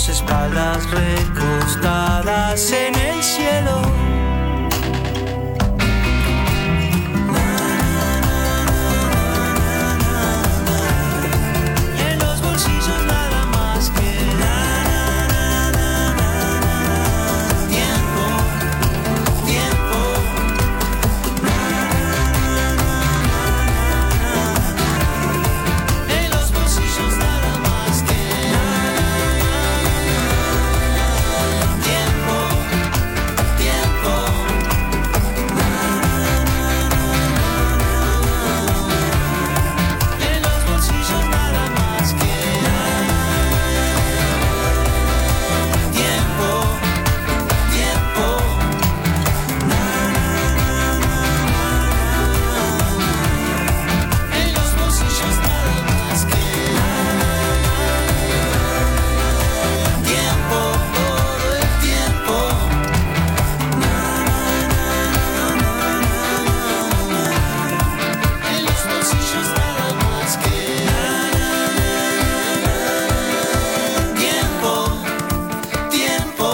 dos espaldas recostadas en el cielo. En los bolsillos nada más que tiempo, tiempo. En los bolsillos nada más que tiempo, tiempo. En los bolsillos nada más que tiempo, tiempo. En los bolsillos nada más que tiempo, todo el tiempo. En los bolsillos nada más que tiempo, tiempo.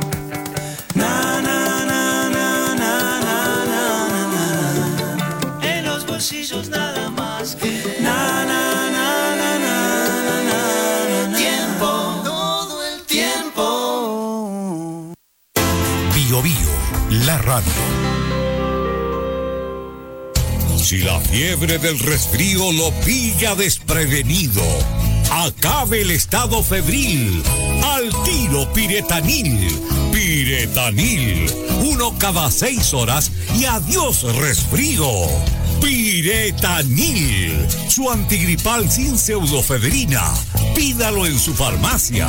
En los bolsillos nada más que tiempo, todo el tiempo. Bio Bio, la radio. Si la fiebre del resfrío lo pilla desprevenido, acabe el estado febril. Al tiro Piretanil. Piretanil. 1 cada 6 horas y adiós resfrío. Piretanil. Su antigripal sin pseudofedrina. Pídalo en su farmacia.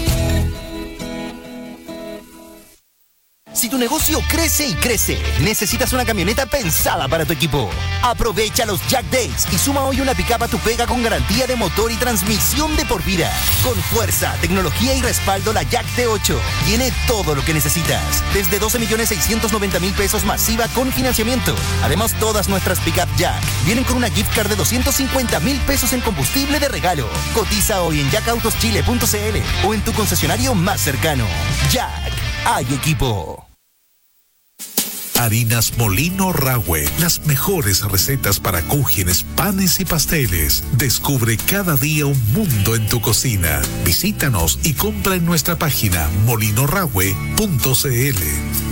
Si tu negocio crece y crece, necesitas una camioneta pensada para tu equipo. Aprovecha los Jack Days y suma hoy una pickup a tu pega con garantía de motor y transmisión de por vida. Con fuerza, tecnología y respaldo, la Jack T8 tiene todo lo que necesitas. Desde 12.690.000 pesos masiva con financiamiento. Además, todas nuestras pickup Jack vienen con una gift card de 250.000 pesos en combustible de regalo. Cotiza hoy en jackautoschile.cl o en tu concesionario más cercano. Jack, hay equipo. Harinas Molino Rahue, las mejores recetas para cúgenes, panes y pasteles. Descubre cada día un mundo en tu cocina. Visítanos y compra en nuestra página molinorahue.cl.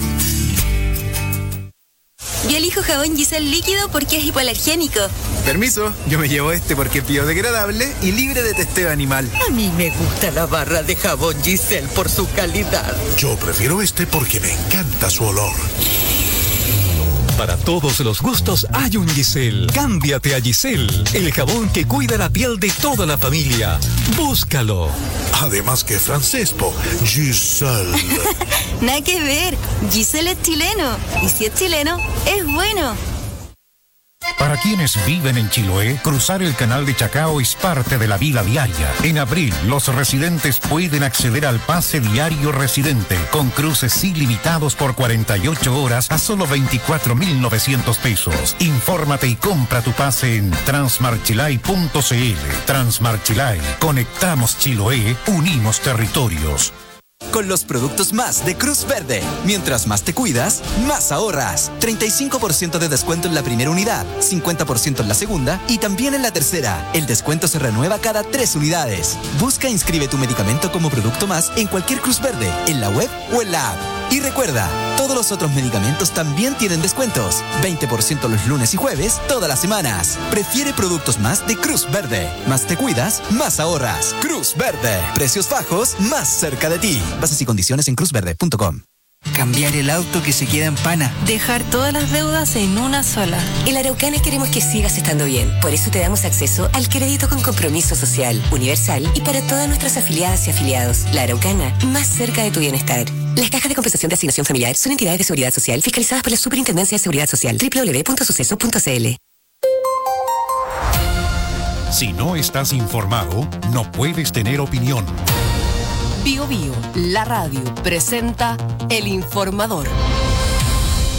Yo elijo jabón Giselle líquido porque es hipoalergénico. Permiso, yo me llevo este porque es biodegradable y libre de testeo animal. A mí me gusta la barra de jabón Giselle por su calidad. Yo prefiero este porque me encanta su olor. Para todos los gustos hay un Giselle. Cámbiate a Giselle, el jabón que cuida la piel de toda la familia. Búscalo. Además que francés, po. Giselle. Nada que ver. Giselle es chileno. Y si es chileno, es bueno. Para quienes viven en Chiloé, cruzar el canal de Chacao es parte de la vida diaria. En abril, los residentes pueden acceder al pase diario residente, con cruces ilimitados por 48 horas a solo 24.900 pesos. Infórmate y compra tu pase en transmarchilay.cl. Transmarchilay. Conectamos Chiloé, unimos territorios. Con los productos más de Cruz Verde. Mientras más te cuidas, más ahorras. 35% de descuento en la primera unidad, 50% en la segunda y también en la tercera. El descuento se renueva cada 3 unidades. Busca e inscribe tu medicamento como producto más en cualquier Cruz Verde, en la web o en la app. Y recuerda, todos los otros medicamentos también tienen descuentos. 20% los lunes y jueves, todas las semanas. Prefiere productos más de Cruz Verde. Más te cuidas, más ahorras. Cruz Verde. Precios bajos, más cerca de ti. Bases y condiciones en cruzverde.com. Cambiar el auto que se queda en pana. Dejar todas las deudas en una sola. En Araucana queremos que sigas estando bien. Por eso te damos acceso al crédito con compromiso social, universal y para todas nuestras afiliadas y afiliados. La Araucana, más cerca de tu bienestar. Las cajas de compensación de asignación familiar son entidades de seguridad social fiscalizadas por la Superintendencia de Seguridad Social. www.suceso.cl. Si no estás informado, no puedes tener opinión. Bio Bio, la radio, presenta El Informador.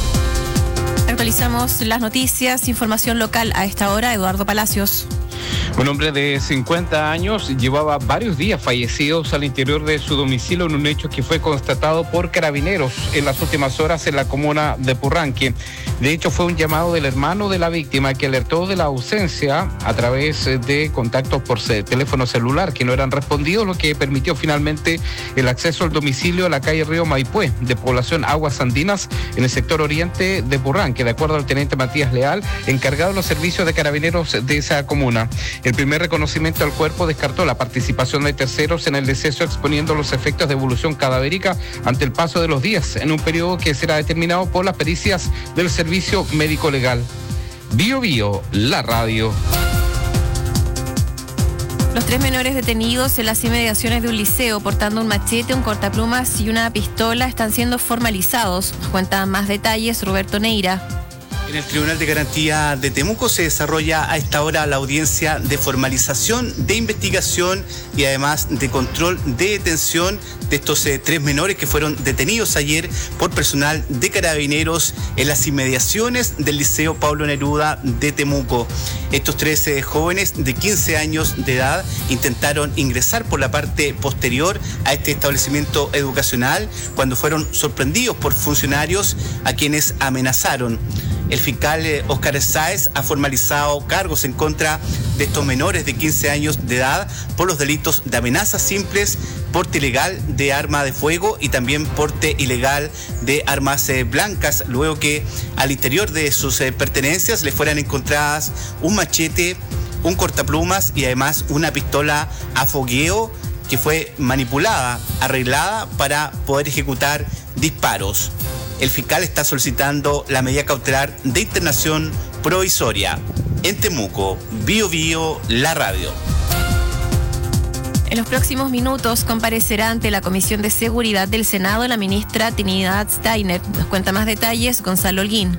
Actualizamos las noticias, información local a esta hora. Eduardo Palacios. Un hombre de 50 años llevaba varios días fallecidos al interior de su domicilio en un hecho que fue constatado por carabineros en las últimas horas en la comuna de Purranque. De hecho, fue un llamado del hermano de la víctima que alertó de la ausencia a través de contactos por teléfono celular que no eran respondidos, lo que permitió finalmente el acceso al domicilio a la calle Río Maipué, de población Aguas Andinas, en el sector oriente de Purranque, de acuerdo al teniente Matías Leal, encargado de los servicios de carabineros de esa comuna. El primer reconocimiento al cuerpo descartó la participación de terceros en el deceso, exponiendo los efectos de evolución cadavérica ante el paso de los días, en un periodo que será determinado por las pericias del Servicio Médico Legal. Bio Bio, la radio. Los 3 menores detenidos en las inmediaciones de un liceo portando un machete, un cortaplumas y una pistola están siendo formalizados. Nos cuenta más detalles Roberto Neira. En el Tribunal de Garantía de Temuco se desarrolla a esta hora la audiencia de formalización, de investigación y además de control de detención de estos 3 menores que fueron detenidos ayer por personal de carabineros en las inmediaciones del Liceo Pablo Neruda de Temuco. Estos 13 jóvenes de 15 años de edad intentaron ingresar por la parte posterior a este establecimiento educacional cuando fueron sorprendidos por funcionarios a quienes amenazaron. El fiscal Óscar Sáez ha formalizado cargos en contra de estos menores de 15 años de edad por los delitos de amenazas simples, porte ilegal de arma de fuego y también porte ilegal de armas blancas, luego que al interior de sus pertenencias le fueran encontradas un machete, un cortaplumas y además una pistola a fogueo que fue manipulada, arreglada para poder ejecutar disparos. El fiscal está solicitando la medida cautelar de internación provisoria. En Temuco, Bio Bio, la radio. En los próximos minutos comparecerá ante la Comisión de Seguridad del Senado la ministra Trinidad Steiner. Nos cuenta más detalles Gonzalo Holguín.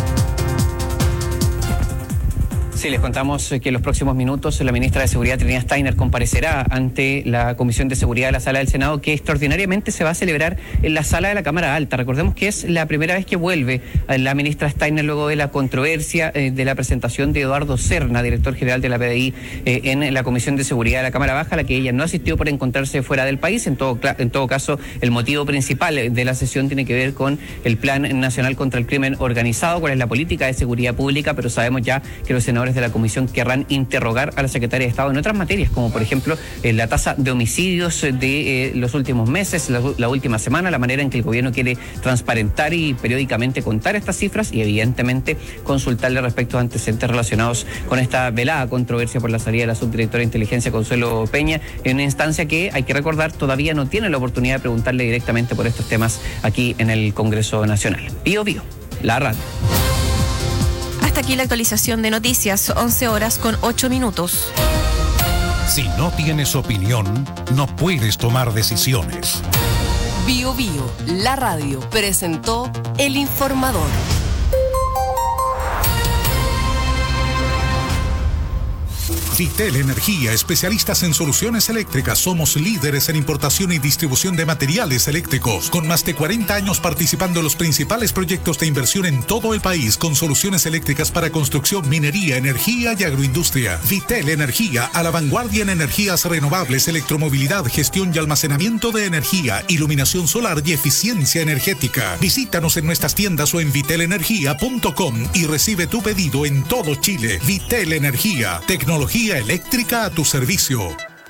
Sí, les contamos que en los próximos minutos la ministra de Seguridad, Trinidad Steiner, comparecerá ante la Comisión de Seguridad de la Sala del Senado, que extraordinariamente se va a celebrar en la Sala de la Cámara Alta. Recordemos que es la primera vez que vuelve la ministra Steiner luego de la controversia de la presentación de Eduardo Serna, director general de la PDI, en la Comisión de Seguridad de la Cámara Baja, a la que ella no asistió por encontrarse fuera del país. En todo caso, el motivo principal de la sesión tiene que ver con el Plan Nacional contra el Crimen Organizado, cuál es la política de seguridad pública, pero sabemos ya que los senadores de la comisión querrán interrogar a la secretaria de Estado en otras materias, como por ejemplo la tasa de homicidios de los últimos meses, la última semana, la manera en que el gobierno quiere transparentar y periódicamente contar estas cifras y evidentemente consultarle respecto a antecedentes relacionados con esta velada controversia por la salida de la subdirectora de inteligencia Consuelo Peña, en una instancia que, hay que recordar, todavía no tiene la oportunidad de preguntarle directamente por estos temas aquí en el Congreso Nacional. Bio Bio, la radio. Hasta aquí la actualización de noticias, 11:08. Si no tienes opinión, no puedes tomar decisiones. Bio Bio, la radio, presentó El Informador. Vitel Energía, especialistas en soluciones eléctricas. Somos líderes en importación y distribución de materiales eléctricos, con más de 40 años participando en los principales proyectos de inversión en todo el país, con soluciones eléctricas para construcción, minería, energía y agroindustria. Vitel Energía, a la vanguardia en energías renovables, electromovilidad, gestión y almacenamiento de energía, iluminación solar y eficiencia energética. Visítanos en nuestras tiendas o en vitelenergia.com y recibe tu pedido en todo Chile. Vitel Energía, tecnología eléctrica a tu servicio.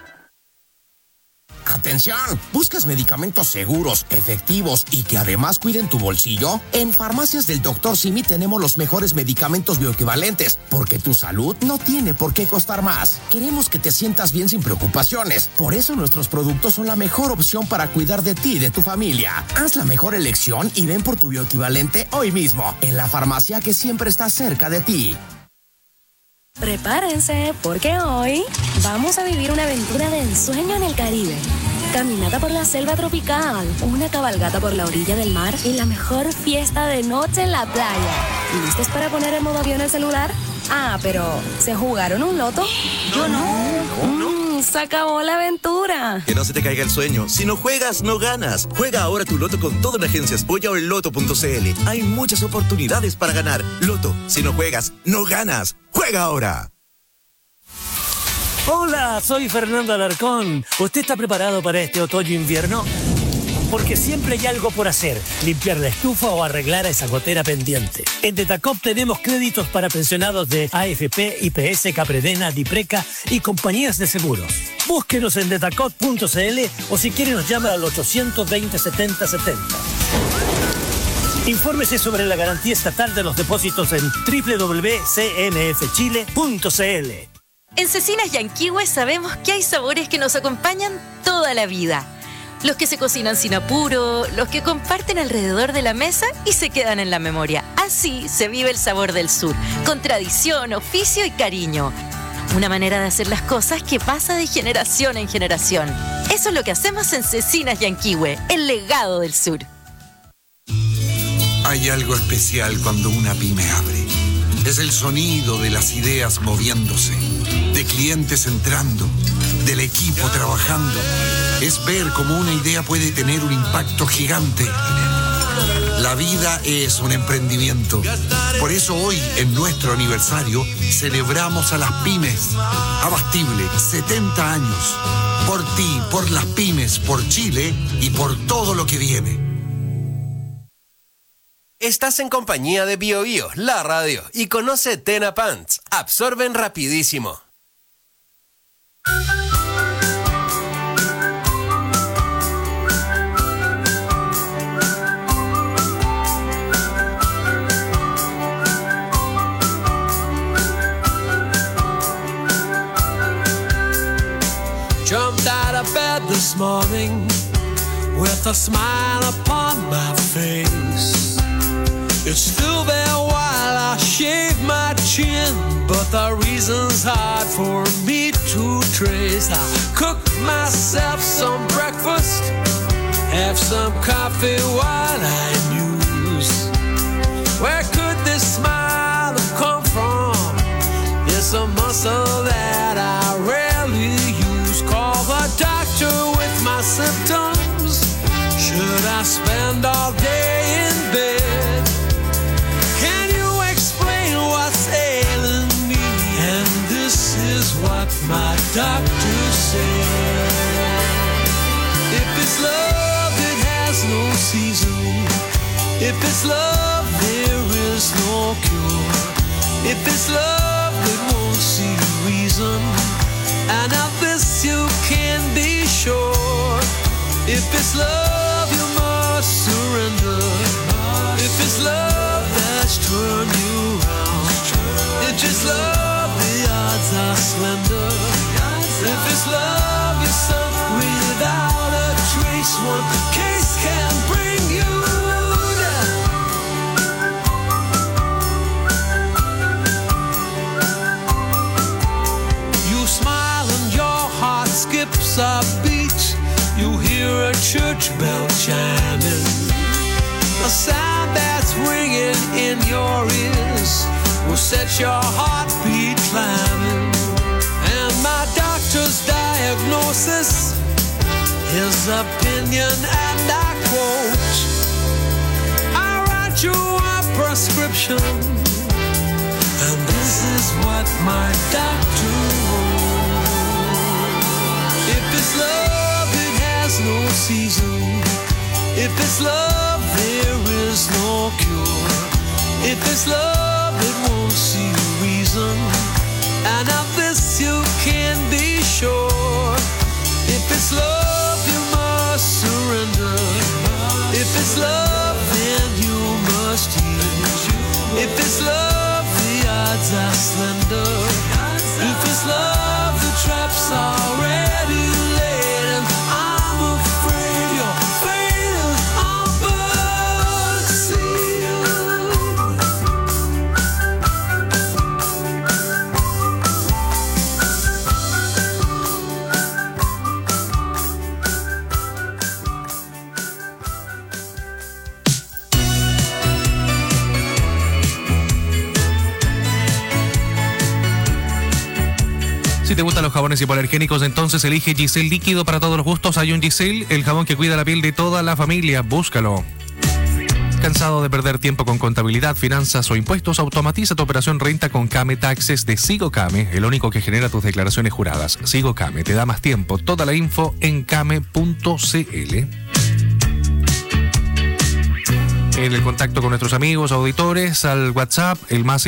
Atención, ¿buscas medicamentos seguros, efectivos y que además cuiden tu bolsillo? En Farmacias del Dr. Simi tenemos los mejores medicamentos bioequivalentes, porque tu salud no tiene por qué costar más. Queremos que te sientas bien sin preocupaciones, por eso nuestros productos son la mejor opción para cuidar de ti y de tu familia. Haz la mejor elección y ven por tu bioequivalente hoy mismo, en la farmacia que siempre está cerca de ti. Prepárense, porque hoy vamos a vivir una aventura de ensueño en el Caribe. Caminata por la selva tropical, una cabalgata por la orilla del mar y la mejor fiesta de noche en la playa. ¿Listos para poner en modo avión el celular? Ah, pero ¿se jugaron un loto? Yo no. Se acabó la aventura. Que no se te caiga el sueño. Si no juegas, no ganas. Juega ahora tu loto con todo en Agencias Polla o en loto.cl. Hay muchas oportunidades para ganar. Loto, si no juegas, no ganas. ¡Juega ahora! Hola, soy Fernando Alarcón. ¿Usted está preparado para este otoño-invierno? Porque siempre hay algo por hacer, limpiar la estufa o arreglar a esa gotera pendiente. En Detacop tenemos créditos para pensionados de AFP, IPS, Capredena, Dipreca y compañías de seguros. Búsquenos en detacop.cl o si quiere nos llama al 820 70 70. Infórmese sobre la garantía estatal de los depósitos en www.cnfchile.cl. En Cecinas Yanquihue sabemos que hay sabores que nos acompañan toda la vida. Los que se cocinan sin apuro, los que comparten alrededor de la mesa y se quedan en la memoria. Así se vive el sabor del sur, con tradición, oficio y cariño. Una manera de hacer las cosas que pasa de generación en generación. Eso es lo que hacemos en Cecinas Yanquihue, el legado del sur. Hay algo especial cuando una pyme abre. Es el sonido de las ideas moviéndose, de clientes entrando, del equipo trabajando. Es ver cómo una idea puede tener un impacto gigante. La vida es un emprendimiento. Por eso hoy, en nuestro aniversario, celebramos a las pymes. Abastible, 70 años. Por ti, por las pymes, por Chile y por todo lo que viene. Estás en compañía de Bio Bio, la radio, y conoce Tena Pants. Absorben rapidísimo. Jumped out of bed this morning with a smile upon my face. It's still there while I shave my chin, but the reason's hard for me to trace. I cook myself some breakfast, have some coffee while I muse. Where could this smile have come from? It's a muscle that I rarely use. Call the doctor with my symptoms. Should I spend all day in bed? What my doctor said. If it's love, it has no season. If it's love, there is no cure. If it's love, it won't see reason. And of this you can be sure. If it's love, you must surrender. If it's love that's turned you round, if it's love, the odds are slender. If it's love you sunk without a trace, one case can bring you down. You smile and your heart skips a beat. You hear a church bell chiming, a sound that's ringing in your ears will set your heartbeat climbing. And my doctor's diagnosis, his opinion, and I quote, I write you a prescription, and this is what my doctor wrote. If it's love, it has no season. If it's love, there is no cure. If it's love, it won't see reason. And of this you can be sure. If it's love, you must surrender. If it's love, then you must yield. If it's love, the odds are slender. If it's love, the trap's already laid. And I'm afraid your fate is all but sealed. Si te gustan los jabones hipoalergénicos, entonces elige Giselle líquido para todos los gustos. Hay un Giselle, el jabón que cuida la piel de toda la familia. Búscalo. ¿Cansado de perder tiempo con contabilidad, finanzas o impuestos? Automatiza tu operación renta con Came Taxes de Sigocame, el único que genera tus declaraciones juradas. Sigocame te da más tiempo. Toda la info en came.cl. En el contacto con nuestros amigos, auditores, al WhatsApp, el más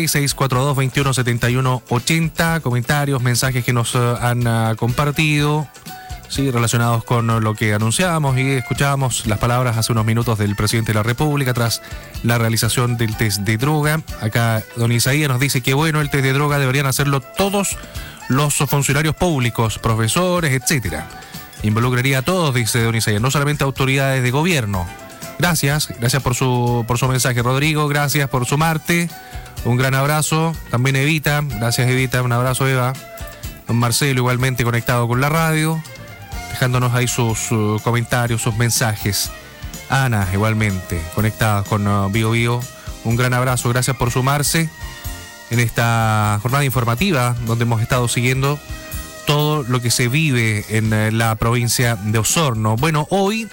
56642217180, comentarios, mensajes que nos han compartido, sí, relacionados con lo que anunciábamos y escuchábamos las palabras hace unos minutos del presidente de la República tras la realización del test de droga. Acá don Isaías nos dice que bueno, el test de droga deberían hacerlo todos los funcionarios públicos, profesores, etcétera. Involucraría a todos, dice don Isaías, no solamente a autoridades de gobierno. Gracias por su mensaje, Rodrigo, gracias por sumarte, un gran abrazo, también Evita, gracias Evita, un abrazo Eva, don Marcelo igualmente conectado con la radio, dejándonos ahí sus comentarios, sus mensajes, Ana igualmente conectada con Bio Bio, un gran abrazo, gracias por sumarse en esta jornada informativa donde hemos estado siguiendo todo lo que se vive en la provincia de Osorno. Bueno, hoy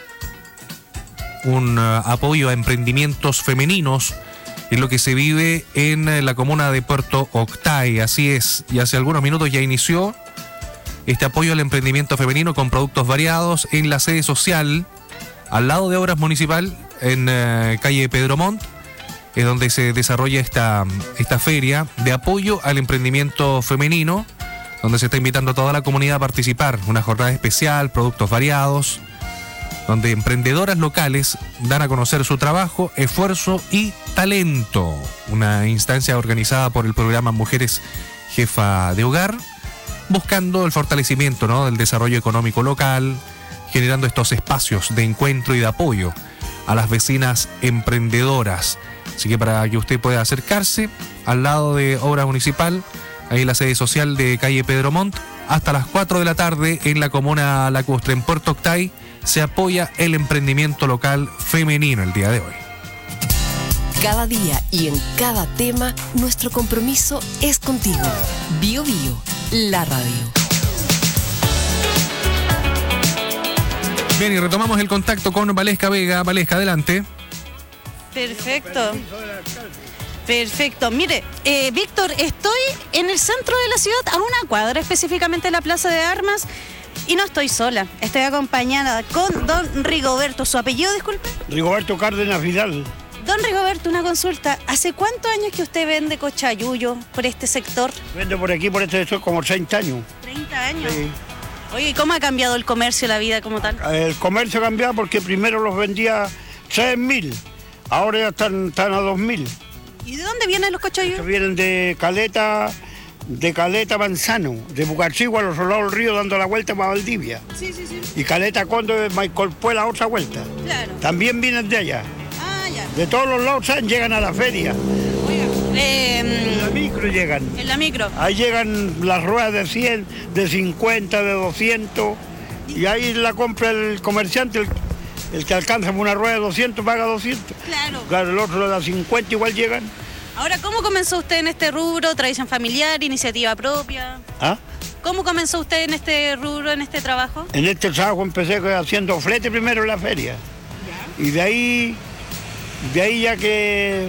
un apoyo a emprendimientos femeninos es lo que se vive en la comuna de Puerto Octay, así es, y hace algunos minutos ya inició este apoyo al emprendimiento femenino con productos variados en la sede social, al lado de Obras Municipal, en calle Pedro Montt, es donde se desarrolla esta feria de apoyo al emprendimiento femenino, donde se está invitando a toda la comunidad a participar, una jornada especial, productos variados, donde emprendedoras locales dan a conocer su trabajo, esfuerzo y talento. Una instancia organizada por el programa Mujeres Jefa de Hogar, buscando el fortalecimiento, ¿no?, del desarrollo económico local, generando estos espacios de encuentro y de apoyo a las vecinas emprendedoras. Así que para que usted pueda acercarse al lado de Obra Municipal, ahí en la sede social de calle Pedro Montt, hasta las 4 de la tarde en la comuna lacustre, en Puerto Octay, se apoya el emprendimiento local femenino el día de hoy. Cada día y en cada tema, nuestro compromiso es contigo. Bio Bio, la radio. Bien, y retomamos el contacto con Valesca Vega. Valesca, adelante. Perfecto. Mire, Víctor, estoy en el centro de la ciudad, a una cuadra específicamente en la Plaza de Armas, y no estoy sola. Estoy acompañada con don Rigoberto. ¿Su apellido, disculpe? Rigoberto Cárdenas Vidal. Don Rigoberto, una consulta. ¿Hace cuántos años que usted vende cochayuyo por este sector? Vendo por aquí, por este sector, como 30 años. ¿30 años? Sí. Oye, ¿y cómo ha cambiado el comercio, la vida como tal? El comercio ha cambiado porque primero los vendía 3.000, ahora ya están a 2.000. ¿Y de dónde vienen los cochayuyos? Vienen de Caleta Manzano, de Bucachigua, a los lados del río, dando la vuelta para Valdivia. Sí. Y Caleta Conde, Maicolpue, la otra vuelta. Claro. También vienen de allá. Ah, ya. De todos los lados llegan a la feria. Oiga, en la micro llegan. En la micro. Ahí llegan las ruedas de 100, de 50, de 200. Y ahí la compra el comerciante, el que alcanza una rueda de 200 paga 200. Claro. Claro, el otro le da 50, igual llegan. Ahora, ¿cómo comenzó usted en este rubro? ¿Tradición familiar, iniciativa propia? ¿Ah? ¿Cómo comenzó usted en este rubro, en este trabajo? En este trabajo empecé haciendo flete primero en la feria. ¿Ya? Y de ahí ya que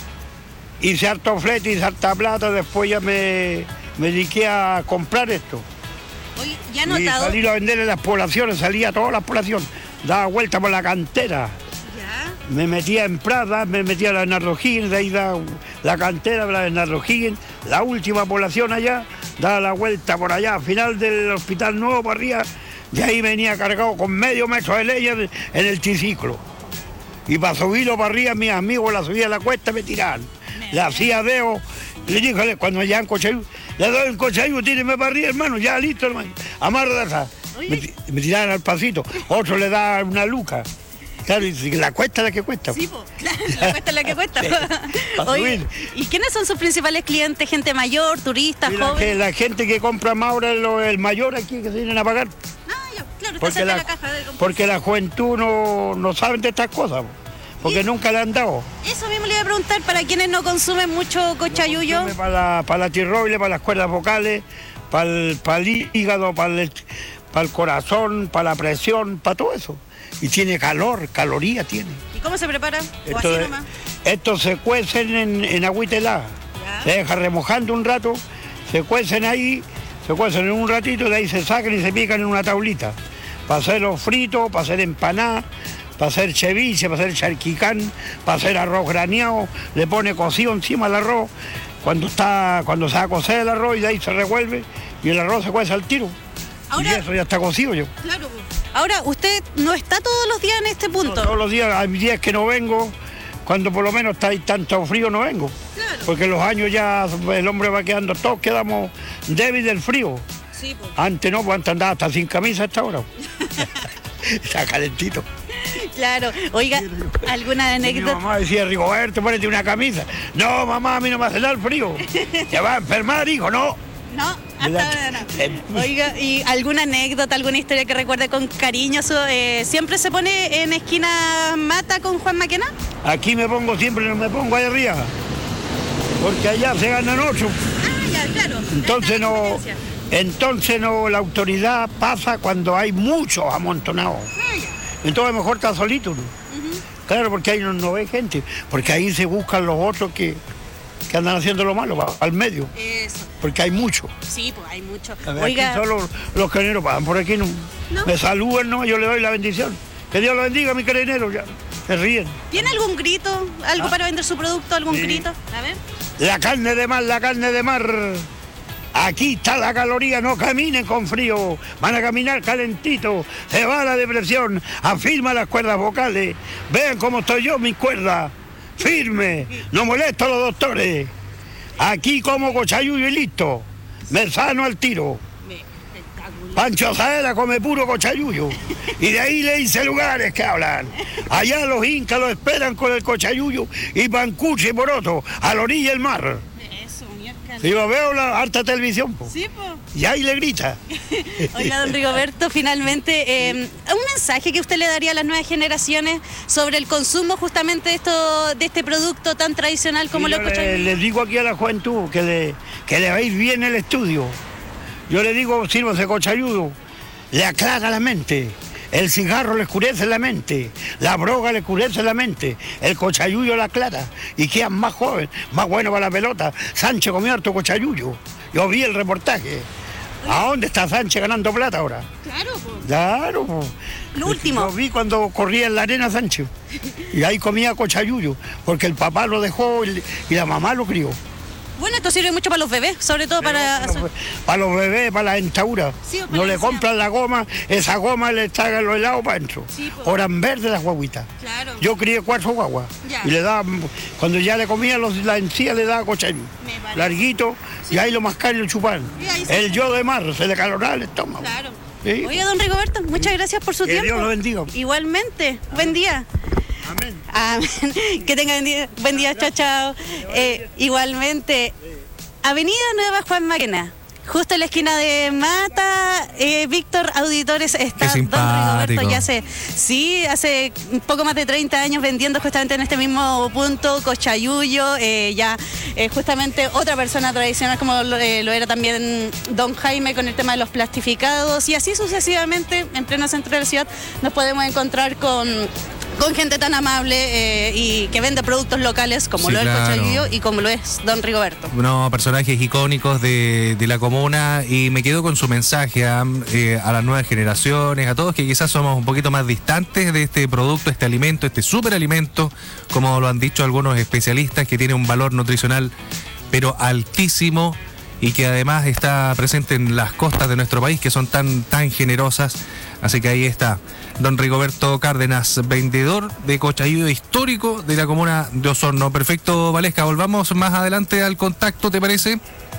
hice harto flete, hice harta plata, después ya me dediqué a comprar esto. Oye, ¿ya ha notado? Y salir a vender en las poblaciones, salía a todas las poblaciones, daba vuelta por la cantera. ¿Ya? Me metía en Prada, me metía a la Bernardo Higgins, de ahí daba la cantera de la Bernardo Higgins, la última población allá, daba la vuelta por allá, al final del Hospital Nuevo para arriba, y ahí venía cargado con medio metro de leña en el triciclo. Y para subirlo para arriba, mis amigos la subían a la cuesta y me tiraban. Le hacía dedo, le dije, cuando llegan cochayú, le doy el cochayú, tíreme para arriba, hermano, ya listo, hermano. Amarra de esa. Me tiraban al pasito, otro le da una luca. Claro, y la cuesta es la que cuesta. Sí, po, claro, la cuesta es la que cuesta. Oye, ¿y quiénes son sus principales clientes? ¿Gente mayor, turistas, jóvenes? La gente que compra más ahora es el mayor aquí, que se vienen a pagar. Ah, ya, claro, está cerca de la caja de porque la juventud no saben de estas cosas, porque nunca le han dado. Eso mismo le iba a preguntar, para quienes no consumen mucho cochayuyo. Para la tiroides, para las cuerdas vocales, para el hígado, para el corazón, para la presión, para todo eso. Y tiene caloría tiene. ¿Y ¿Y cómo se prepara? ¿O así nomás? Estos se cuecen en agüita helada. Se deja remojando un rato, se cuecen ahí, se cuecen en un ratito, de ahí se sacan y se pican en una tablita. Para hacerlos fritos, para hacer empanadas, para hacer ceviche, para hacer charquicán, para hacer arroz graneado, le pone cocido encima el arroz, cuando se va a cocer el arroz y de ahí se revuelve y el arroz se cuece al tiro. Ahora, y eso ya está cocido yo. Claro. Ahora, usted no está todos los días en este punto. No, todos los días, hay días que no vengo, cuando por lo menos está ahí tanto frío no vengo. Claro. Porque los años ya el hombre va quedando, todos quedamos débiles del frío. Sí, pues. Antes no, pues antes andaba hasta sin camisa a esta hora. Está calentito. Claro, oiga, ¿alguna anécdota? Mi mamá decía, Rigoberto, ponete una camisa. No, mamá, a mí no me hace nada el frío. Te va a enfermar, hijo, no. No, hasta ahora no. Oiga, ¿y alguna anécdota, alguna historia que recuerde con cariño? ¿Siempre se pone en esquina Mata con Juan Maquena? Aquí me pongo siempre, no me pongo ahí arriba. Porque allá se ganan 8. Ah, ya, claro. Entonces no, la autoridad pasa cuando hay muchos amontonados. Entonces mejor está solito, ¿no? Claro, porque ahí no ve gente. Porque ahí se buscan los otros que andan haciendo lo malo, al medio. Eso. Porque hay mucho. Sí, pues hay mucho. Oiga, aquí solo los carabineros pasan por aquí, ¿no? Me saludan, ¿no? Yo le doy la bendición. Que Dios lo bendiga, mi carabinero, ya. Se ríen. ¿Tiene algún grito? ¿Algo para vender su producto? ¿Algún grito? A ver. La carne de mar, la carne de mar. Aquí está la caloría, no caminen con frío, van a caminar calentito, se va la depresión, afirma las cuerdas vocales, vean cómo estoy yo, mis cuerdas, firme, no molesto a los doctores, aquí como cochayuyo y listo, me sano al tiro. Pancho Saera come puro cochayuyo y de ahí le hice lugares que hablan. Allá los incas lo esperan con el cochayuyo y pancuche y poroto a la orilla del mar. Si lo veo la harta televisión, po. Sí, po. Y ahí le grita. Oiga, don Rigoberto, finalmente, un mensaje que usted le daría a las nuevas generaciones sobre el consumo justamente de este producto tan tradicional como los cochayuyos. Les digo aquí a la juventud que le va a ir bien el estudio. Yo le digo, sírvase cochayudo, le aclara la mente. El cigarro le oscurece la mente, la droga le oscurece la mente, el cochayuyo la aclara y quedan más joven, más bueno para la pelota. Sánchez comió harto cochayuyo. Yo vi el reportaje. ¿A dónde está Sánchez ganando plata ahora? Claro, pues. Claro, pues. Lo último. Lo vi cuando corría en la arena Sánchez. Y ahí comía cochayuyo, porque el papá lo dejó y la mamá lo crió. Bueno, esto sirve mucho para los bebés, sobre todo para los bebés, para la dentadura. Sí, no le compran la goma, esa goma le tragan los helados para adentro. Sí, oran verdes las guaguitas. Claro. Yo crié 4 guaguas. Ya. Y le daba, cuando ya le comía la encía, le daba cochayuyo. Larguito, sí. Y ahí lo mascaban y lo chupaban. El yo de mar, se le caloraba el estómago. Claro. ¿Sí? Oye, don Rigoberto, muchas gracias por su tiempo. Que Dios lo bendiga. Igualmente, buen día. Amén. Amén. Que tengan buen día, chao, chao. Igualmente, Avenida Nueva Juan Maquena, justo en la esquina de Mata, Víctor, auditores, está don Rigoberto ya hace un poco más de 30 años vendiendo justamente en este mismo punto cochayuyo, justamente otra persona tradicional como lo era también don Jaime con el tema de los plastificados y así sucesivamente en pleno centro de la ciudad nos podemos encontrar con gente tan amable y que vende productos locales como lo es el cochayuyo y como lo es don Rigoberto. No, personajes icónicos de la comuna y me quedo con su mensaje a las nuevas generaciones, a todos que quizás somos un poquito más distantes de este producto, este alimento, este superalimento, como lo han dicho algunos especialistas, que tiene un valor nutricional pero altísimo y que además está presente en las costas de nuestro país que son tan generosas. Así que ahí está don Rigoberto Cárdenas, vendedor de cochayuyo histórico de la comuna de Osorno. Perfecto, Valesca, volvamos más adelante al contacto, ¿te parece?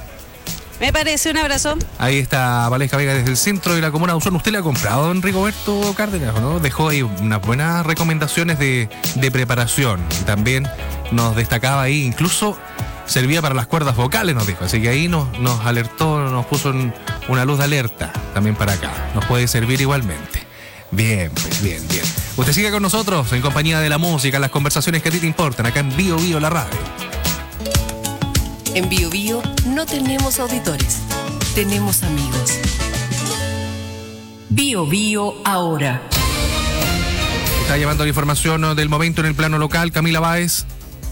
Me parece, un abrazo. Ahí está Valesca Vega desde el centro de la comuna de Osorno. ¿Usted le ha comprado a don Rigoberto Cárdenas, no? Dejó ahí unas buenas recomendaciones de preparación. También nos destacaba ahí, incluso servía para las cuerdas vocales, nos dijo. Así que ahí nos alertó, nos puso una luz de alerta también para acá. Nos puede servir igualmente. Bien, pues bien. Usted sigue con nosotros en compañía de la música, las conversaciones que a ti te importan, acá en Bio Bio, la radio. En Bio Bio no tenemos auditores, tenemos amigos. Bio Bio ahora. Está llevando la información del momento en el plano local, Camila Báez.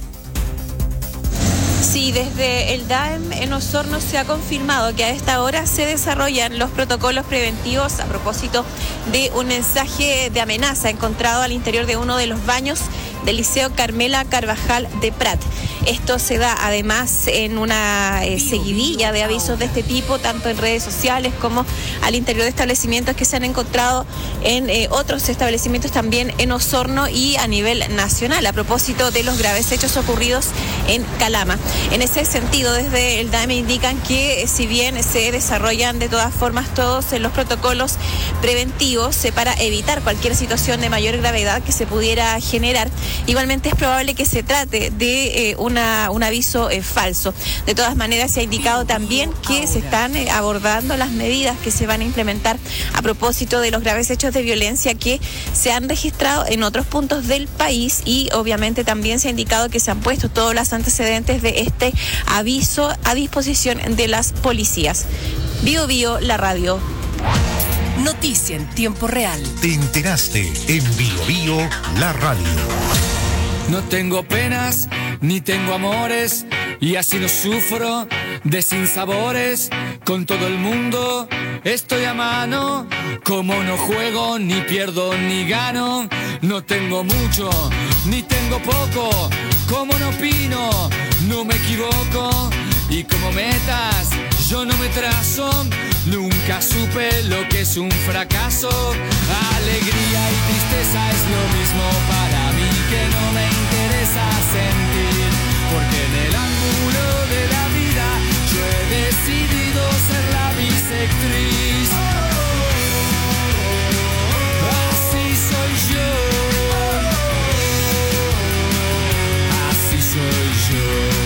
Sí, desde el DAEM en Osorno se ha confirmado que a esta hora se desarrollan los protocolos preventivos a propósito de un mensaje de amenaza encontrado al interior de uno de los baños del Liceo Carmela Carvajal de Prat. Esto se da además en una seguidilla de avisos de este tipo, tanto en redes sociales como al interior de establecimientos que se han encontrado en otros establecimientos también en Osorno y a nivel nacional, a propósito de los graves hechos ocurridos en Calama. En ese sentido, desde el DAEM indican que si bien se desarrollan de todas formas todos los protocolos preventivos para evitar cualquier situación de mayor gravedad que se pudiera generar, igualmente es probable que se trate de un aviso falso. De todas maneras, se ha indicado también que se están abordando las medidas que se van a implementar a propósito de los graves hechos de violencia que se han registrado en otros puntos del país, y obviamente también se ha indicado que se han puesto todos los antecedentes de este aviso a disposición de las policías. Bio Bio, la radio. Noticia en tiempo real. Te enteraste en Bio Bio, la radio. No tengo penas, ni tengo amores, y así no sufro de sinsabores. Con todo el mundo estoy a mano, como no juego, ni pierdo, ni gano. No tengo mucho, ni tengo poco, como no opino, no me equivoco. Y como metas yo no me trazo, nunca supe lo que es un fracaso. Alegría y tristeza es lo mismo para mí, que no me interesa sentir, porque en el ángulo de la vida yo he decidido ser la bisectriz. Así soy yo, así soy yo.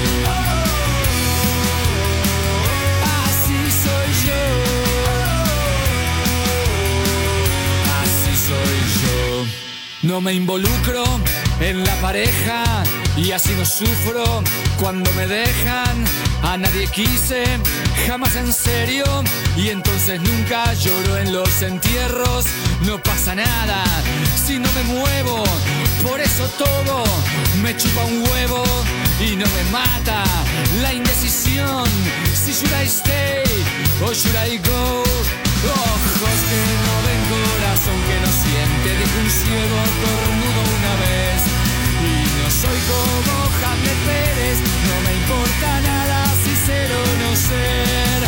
No me involucro en la pareja y así no sufro cuando me dejan. A nadie quise, jamás en serio, y entonces nunca lloro en los entierros. No pasa nada si no me muevo, por eso todo me chupa un huevo y no me mata la indecisión. Si should I stay o should I go? Ojos que no ven, corazón que no siente, dijo un ciego tornudo una vez. Y no soy como Hamlet Pérez, no me importa nada si ser o no ser.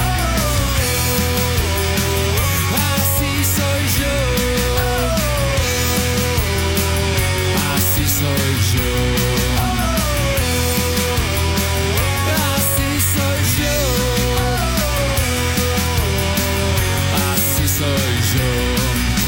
Así soy yo, así soy yo. Así soy yo, así soy yo.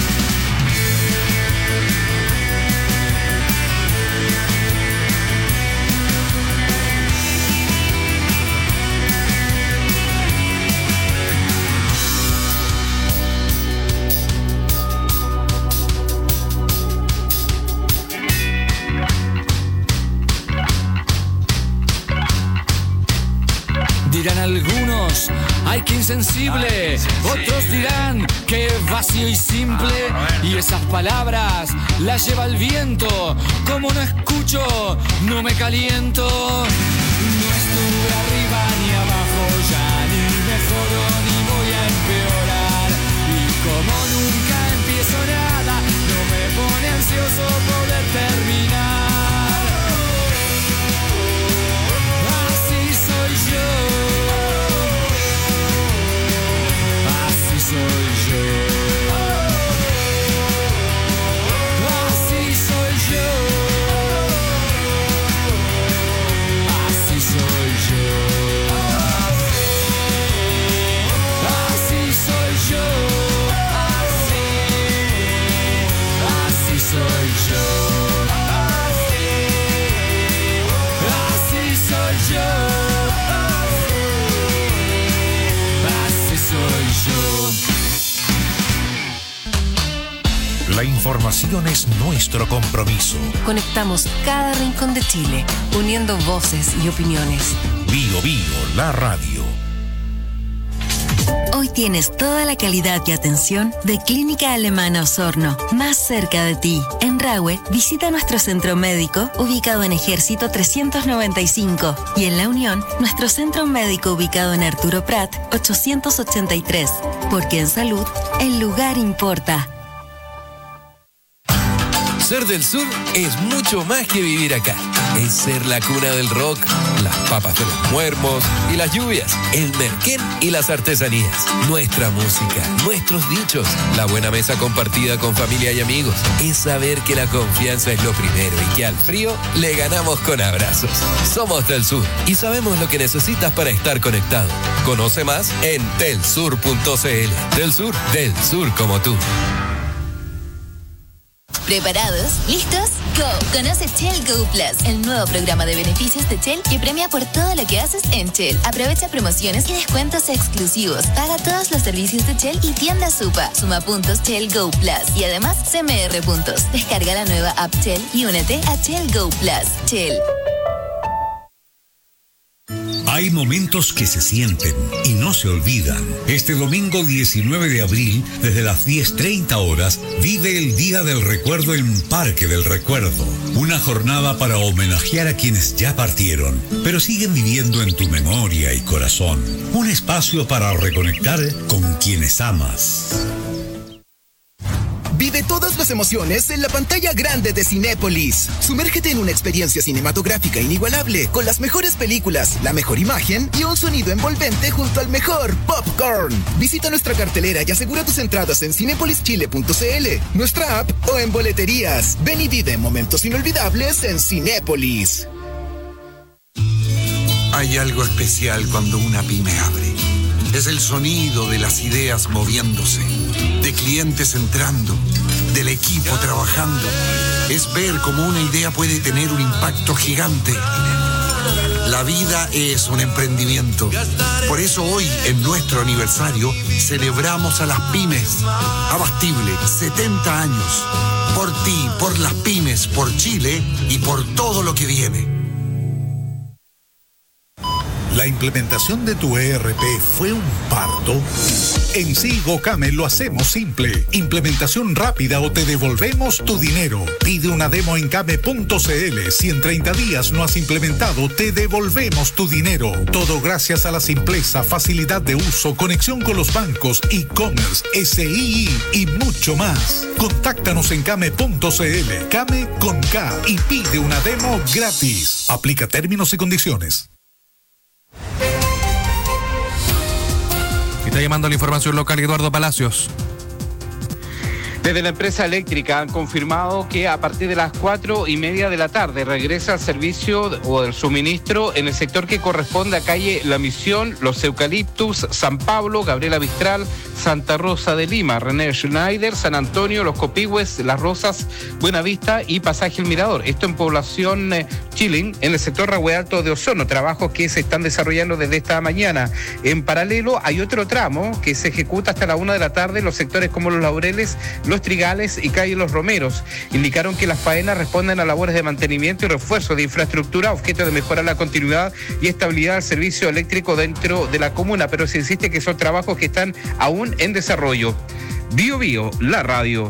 Dirán algunos, ay qué insensible, otros dirán que vacío y simple, y esas palabras las lleva el viento. Como no escucho, no me caliento. No estuve arriba ni abajo, ya ni me jodo ni voy a empeorar. Y como nunca empiezo nada, no me pone ansioso poder terminar. Así soy yo, soy yo, así soy yo, así soy yo, así soy yo, así soy yo, así soy yo, así soy yo. La información es nuestro compromiso. Conectamos cada rincón de Chile, uniendo voces y opiniones. Bio Bio, la radio. Hoy Hoy tienes toda la calidad y atención de Clínica Alemana Osorno, más cerca de ti. En Rahue, visita nuestro centro médico ubicado en Ejército 395 y en La Unión, nuestro centro médico ubicado en Arturo Prat 883, porque en salud el lugar importa. Ser del sur es mucho más que vivir acá. Es ser la cuna del rock, las papas de los muermos y las lluvias, el merquén y las artesanías, nuestra música, nuestros dichos, la buena mesa compartida con familia y amigos. Es saber que la confianza es lo primero y que al frío le ganamos con abrazos. Somos del sur y sabemos lo que necesitas para estar conectado. Conoce más en telsur.cl. Del sur como tú. ¿Preparados? ¿Listos? ¡Go! Conoce Shell Go Plus, el nuevo programa de beneficios de Shell que premia por todo lo que haces en Shell. Aprovecha promociones y descuentos exclusivos. Paga todos los servicios de Shell y tienda Supa. Suma puntos Shell Go Plus y además CMR puntos. Descarga la nueva app Shell y únete a Shell Go Plus. Shell. Hay momentos que se sienten y no se olvidan. Este domingo 19 de abril, desde las 10:30 horas, vive el Día del Recuerdo en Parque del Recuerdo. Una jornada para homenajear a quienes ya partieron, pero siguen viviendo en tu memoria y corazón. Un espacio para reconectar con quienes amas. Vive todas las emociones en la pantalla grande de Cinépolis. Sumérgete en una experiencia cinematográfica inigualable con las mejores películas, la mejor imagen y un sonido envolvente junto al mejor popcorn. Visita nuestra cartelera y asegura tus entradas en cinepolischile.cl, nuestra app o en boleterías. Ven y vive momentos inolvidables en Cinépolis. Hay algo especial cuando una pyme abre. Es el sonido de las ideas moviéndose, de clientes entrando, del equipo trabajando. Es ver cómo una idea puede tener un impacto gigante. La vida es un emprendimiento. Por eso hoy, en nuestro aniversario, celebramos a las pymes. Abastible, 70 años. Por ti, por las pymes, por Chile y por todo lo que viene. ¿La implementación de tu ERP fue un parto? En Sigocame lo hacemos simple. Implementación rápida o te devolvemos tu dinero. Pide una demo en came.cl. Si en 30 días no has implementado, te devolvemos tu dinero. Todo gracias a la simpleza, facilidad de uso, conexión con los bancos, e-commerce, SII y mucho más. Contáctanos en came.cl. Came con K y pide una demo gratis. Aplica términos y condiciones. Está llamando a la información local Eduardo Palacios. Desde la empresa eléctrica han confirmado que a partir de las 4:30 de la tarde regresa el servicio o el suministro en el sector que corresponde a calle La Misión, Los Eucaliptus, San Pablo, Gabriela Mistral, Santa Rosa de Lima, René Schneider, San Antonio, Los Copihue, Las Rosas, Buenavista y Pasaje El Mirador. Esto en población Chilling, en el sector Rahue Alto de Osorno, trabajos que se están desarrollando desde esta mañana. En paralelo hay otro tramo que se ejecuta hasta la 1 de la tarde en los sectores como Los Laureles, Los Trigales y calle Los Romeros. Indicaron que las faenas responden a labores de mantenimiento y refuerzo de infraestructura, objeto de mejorar la continuidad y estabilidad del servicio eléctrico dentro de la comuna, pero se insiste que son trabajos que están aún en desarrollo. Bio Bio, la radio.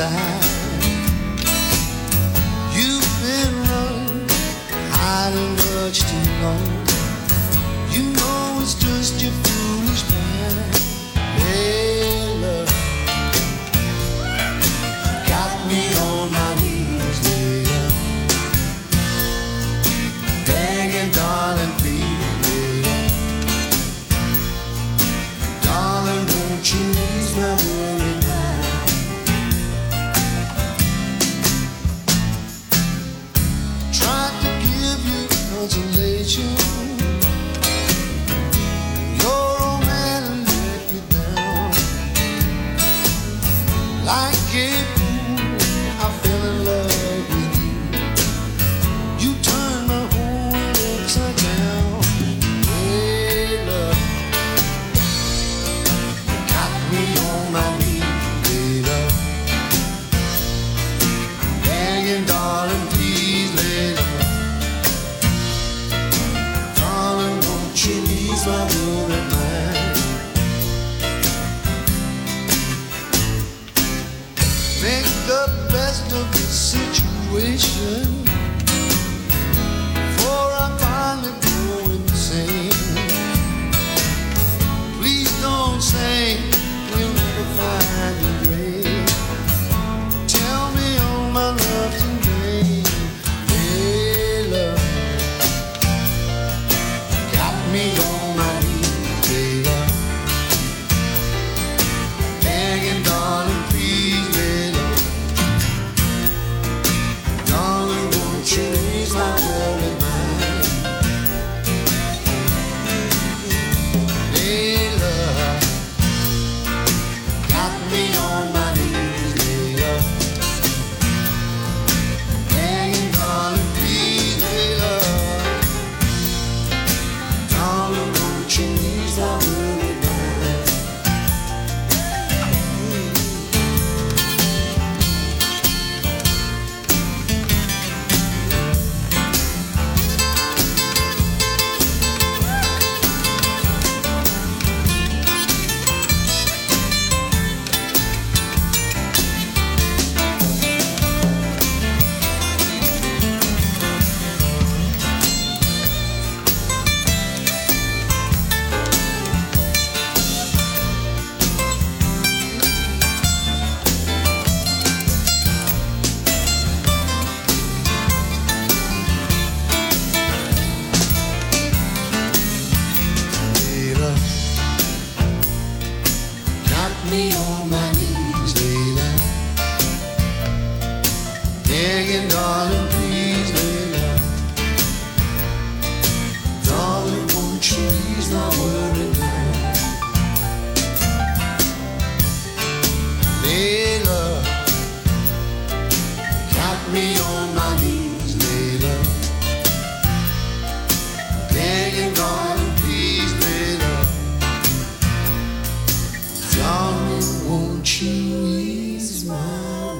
side. You've been running, hiding much too long. You know it's just your foolish mind. Hey, love, got me on my knees, later, begging, darling, please, later, darling, won't you ease my worry mind? Tried to give you consolation. Your old man let you down. Like a fool, I fell in love with you. You turned my whole world upside down. Hey, love, got me on my knees, hey, love, begging, darling, please, lay love, darling, won't you ease my worry mind? Make the best of the situation.